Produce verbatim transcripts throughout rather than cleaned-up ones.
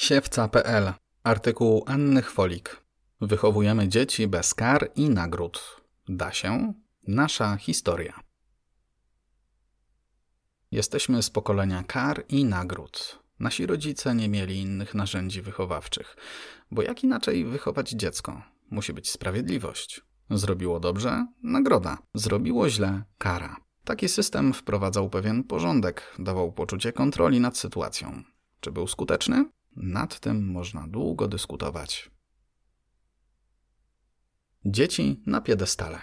Siewca kropka pe el. Artykuł Anny Chwolik. Wychowujemy dzieci bez kar i nagród. Da się? Nasza historia. Jesteśmy z pokolenia kar i nagród. Nasi rodzice nie mieli innych narzędzi wychowawczych. Bo jak inaczej wychować dziecko? Musi być sprawiedliwość. Zrobiło dobrze? Nagroda. Zrobiło źle? Kara. Taki system wprowadzał pewien porządek, dawał poczucie kontroli nad sytuacją. Czy był skuteczny? Nad tym można długo dyskutować. Dzieci na piedestale.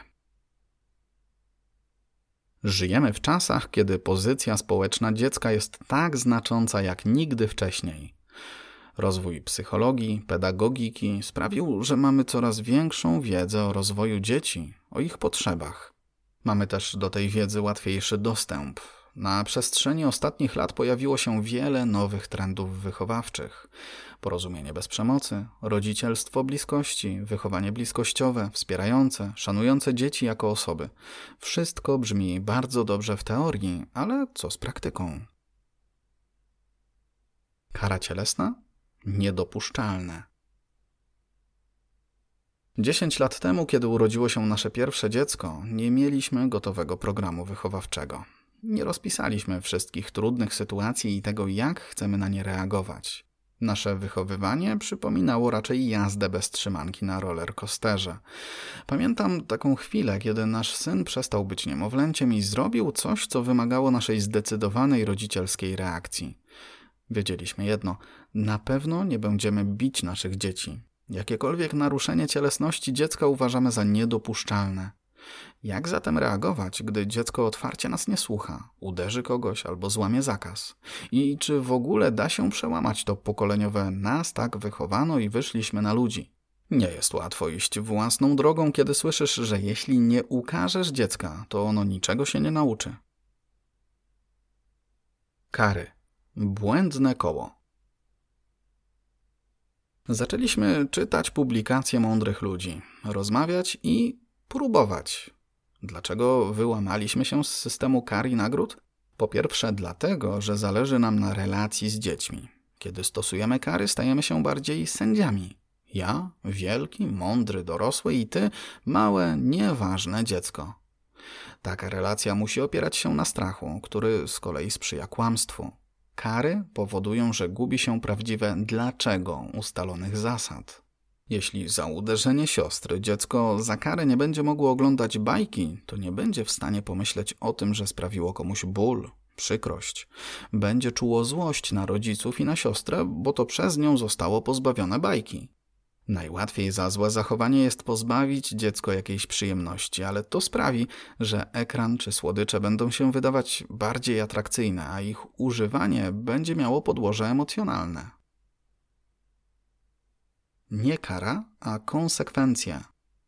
Żyjemy w czasach, kiedy pozycja społeczna dziecka jest tak znacząca jak nigdy wcześniej. Rozwój psychologii, pedagogiki sprawił, że mamy coraz większą wiedzę o rozwoju dzieci, o ich potrzebach. Mamy też do tej wiedzy łatwiejszy dostęp. Na przestrzeni ostatnich lat pojawiło się wiele nowych trendów wychowawczych. Porozumienie bez przemocy, rodzicielstwo bliskości, wychowanie bliskościowe, wspierające, szanujące dzieci jako osoby. Wszystko brzmi bardzo dobrze w teorii, ale co z praktyką? Kara cielesna? Niedopuszczalne. Dziesięć lat temu, kiedy urodziło się nasze pierwsze dziecko, nie mieliśmy gotowego programu wychowawczego. Nie rozpisaliśmy wszystkich trudnych sytuacji i tego, jak chcemy na nie reagować. Nasze wychowywanie przypominało raczej jazdę bez trzymanki na rollercoasterze. Pamiętam taką chwilę, kiedy nasz syn przestał być niemowlęciem i zrobił coś, co wymagało naszej zdecydowanej rodzicielskiej reakcji. Wiedzieliśmy jedno, na pewno nie będziemy bić naszych dzieci. Jakiekolwiek naruszenie cielesności dziecka uważamy za niedopuszczalne. Jak zatem reagować, gdy dziecko otwarcie nas nie słucha, uderzy kogoś albo złamie zakaz? I czy w ogóle da się przełamać to pokoleniowe nas tak wychowano i wyszliśmy na ludzi? Nie jest łatwo iść własną drogą, kiedy słyszysz, że jeśli nie ukażesz dziecka, to ono niczego się nie nauczy. Kary. Błędne koło. Zaczęliśmy czytać publikacje mądrych ludzi, rozmawiać i próbować. Dlaczego wyłamaliśmy się z systemu kar i nagród? Po pierwsze dlatego, że zależy nam na relacji z dziećmi. Kiedy stosujemy kary, stajemy się bardziej sędziami. Ja, wielki, mądry, dorosły i ty, małe, nieważne dziecko. Taka relacja musi opierać się na strachu, który z kolei sprzyja kłamstwu. Kary powodują, że gubi się prawdziwe dlaczego ustalonych zasad. Jeśli za uderzenie siostry dziecko za karę nie będzie mogło oglądać bajki, to nie będzie w stanie pomyśleć o tym, że sprawiło komuś ból, przykrość. Będzie czuło złość na rodziców i na siostrę, bo to przez nią zostało pozbawione bajki. Najłatwiej za złe zachowanie jest pozbawić dziecko jakiejś przyjemności, ale to sprawi, że ekran czy słodycze będą się wydawać bardziej atrakcyjne, a ich używanie będzie miało podłoże emocjonalne. Nie kara, a konsekwencja.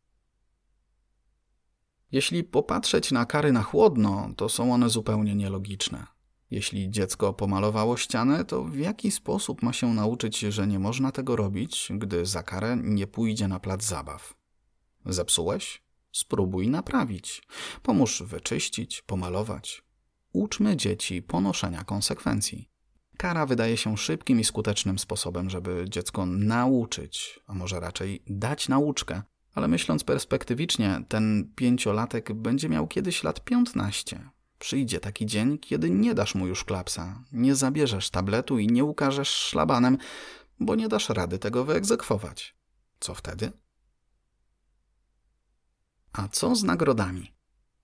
Jeśli popatrzeć na kary na chłodno, to są one zupełnie nielogiczne. Jeśli dziecko pomalowało ścianę, to w jaki sposób ma się nauczyć, że nie można tego robić, gdy za karę nie pójdzie na plac zabaw? Zepsułeś? Spróbuj naprawić. Pomóż wyczyścić, pomalować. Uczmy dzieci ponoszenia konsekwencji. Kara wydaje się szybkim i skutecznym sposobem, żeby dziecko nauczyć, a może raczej dać nauczkę. Ale myśląc perspektywicznie, ten pięciolatek będzie miał kiedyś lat piętnaście. Przyjdzie taki dzień, kiedy nie dasz mu już klapsa, nie zabierzesz tabletu i nie ukażesz szlabanem, bo nie dasz rady tego wyegzekwować. Co wtedy? A co z nagrodami?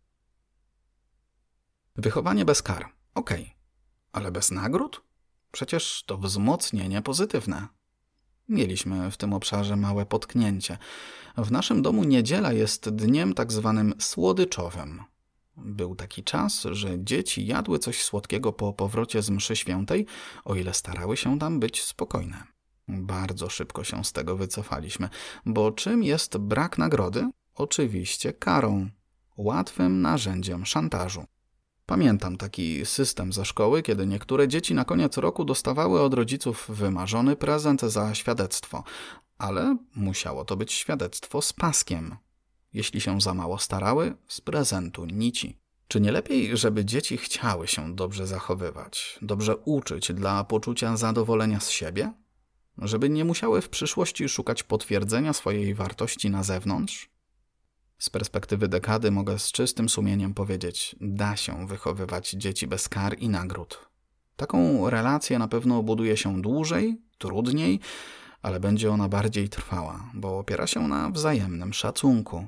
Wychowanie bez kar. Okej. Okay. Ale bez nagród? Przecież to wzmocnienie pozytywne. Mieliśmy w tym obszarze małe potknięcie. W naszym domu niedziela jest dniem tak zwanym słodyczowym. Był taki czas, że dzieci jadły coś słodkiego po powrocie z mszy świętej, o ile starały się tam być spokojne. Bardzo szybko się z tego wycofaliśmy, bo czym jest brak nagrody? Oczywiście karą, łatwym narzędziem szantażu. Pamiętam taki system ze szkoły, kiedy niektóre dzieci na koniec roku dostawały od rodziców wymarzony prezent za świadectwo, ale musiało to być świadectwo z paskiem. Jeśli się za mało starały, z prezentu nici. Czy nie lepiej, żeby dzieci chciały się dobrze zachowywać, dobrze uczyć dla poczucia zadowolenia z siebie? żeby nie musiały w przyszłości szukać potwierdzenia swojej wartości na zewnątrz? Z perspektywy dekady mogę z czystym sumieniem powiedzieć, da się wychowywać dzieci bez kar i nagród. Taką relację na pewno buduje się dłużej, trudniej, ale będzie ona bardziej trwała, bo opiera się na wzajemnym szacunku.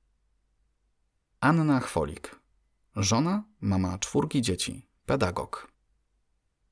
Anna Chwolik. Żona, mama czwórki dzieci, pedagog.